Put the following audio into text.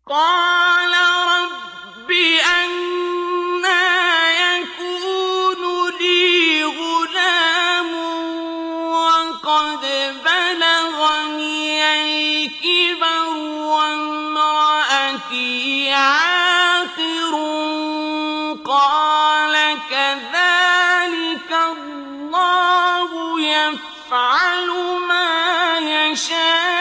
قَالَ رَبِّ أَنَّىٰ يَكُونُ لِي غُلَامٌ وَقَدْ بَلَغَنِيَ الْكِبَرُ وَامْرَأَتِي عَاقِرٌ ۖ قَالَ كَذَٰلِكَ اللَّهُ يَفْعَلُ مَا يَشَاءُ